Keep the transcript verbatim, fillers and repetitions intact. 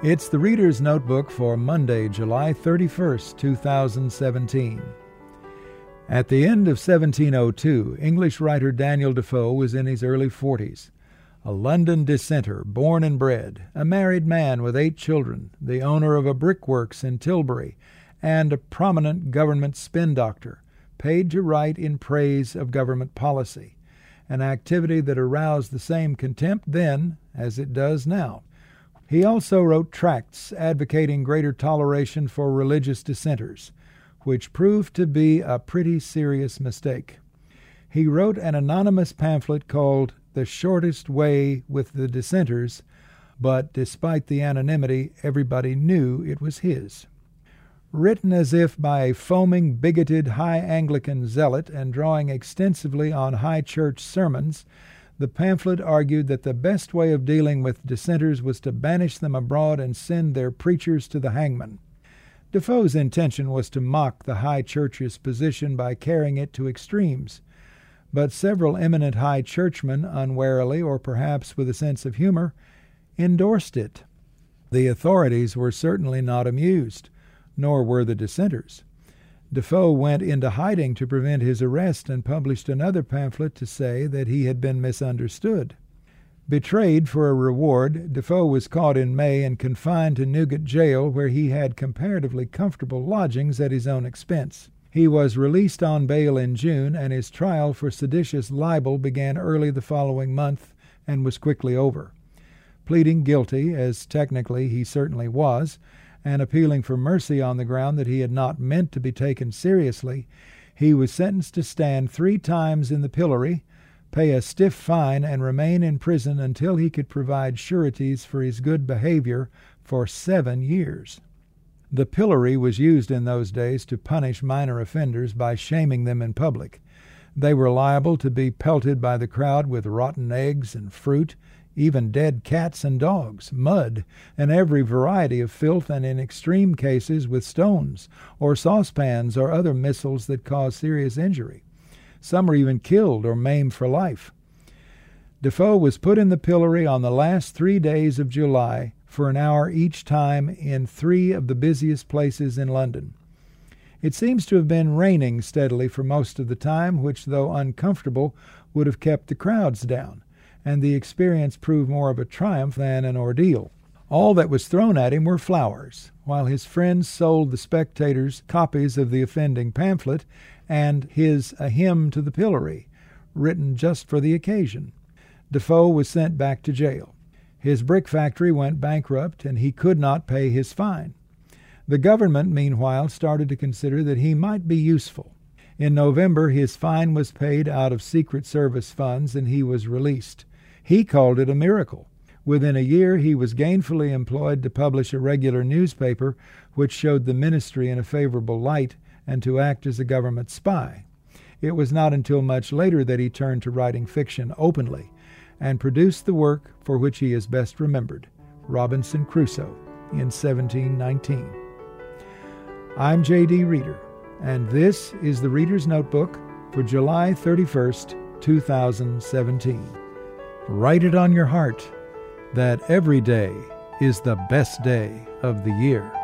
It's the Reader's Notebook for Monday, July thirty-first, two thousand seventeen. At the end of seventeen oh two, English writer Daniel Defoe was in his early forties. A London dissenter, born and bred, a married man with eight children, the owner of a brickworks in Tilbury, and a prominent government spin doctor, paid to write in praise of government policy, an activity that aroused the same contempt then as it does now. He also wrote tracts advocating greater toleration for religious dissenters, which proved to be a pretty serious mistake. He wrote an anonymous pamphlet called The Shortest Way with the Dissenters, but despite the anonymity, everybody knew it was his. Written as if by a foaming, bigoted high Anglican zealot and drawing extensively on high church sermons, the pamphlet argued that the best way of dealing with dissenters was to banish them abroad and send their preachers to the hangman. Defoe's intention was to mock the high church's position by carrying it to extremes, but several eminent high churchmen, unwarily or perhaps with a sense of humor, endorsed it. The authorities were certainly not amused, nor were the dissenters. Defoe went into hiding to prevent his arrest and published another pamphlet to say that he had been misunderstood. Betrayed for a reward, Defoe was caught in May and confined to Newgate Jail, where he had comparatively comfortable lodgings at his own expense. He was released on bail in June, and his trial for seditious libel began early the following month and was quickly over. Pleading guilty, as technically he certainly was, and appealing for mercy on the ground that he had not meant to be taken seriously, he was sentenced to stand three times in the pillory, pay a stiff fine, and remain in prison until he could provide sureties for his good behavior for seven years. The pillory was used in those days to punish minor offenders by shaming them in public. They were liable to be pelted by the crowd with rotten eggs and fruit, even dead cats and dogs, mud, and every variety of filth, and in extreme cases with stones or saucepans or other missiles that cause serious injury. Some were even killed or maimed for life. Defoe was put in the pillory on the last three days of July for an hour each time in three of the busiest places in London. It seems to have been raining steadily for most of the time, which, though uncomfortable, would have kept the crowds down, and the experience proved more of a triumph than an ordeal. All that was thrown at him were flowers, while his friends sold the spectators copies of the offending pamphlet and his A Hymn to the Pillory, written just for the occasion. Defoe was sent back to jail. His brick factory went bankrupt, and he could not pay his fine. The government, meanwhile, started to consider that he might be useful. In November, his fine was paid out of Secret Service funds, and he was released. He called it a miracle. Within a year, he was gainfully employed to publish a regular newspaper which showed the ministry in a favorable light and to act as a government spy. It was not until much later that he turned to writing fiction openly and produced the work for which he is best remembered, Robinson Crusoe, in seventeen nineteen. I'm J D Reader, and this is the Reader's Notebook for July thirty-first, two thousand seventeen. Write it on your heart that every day is the best day of the year.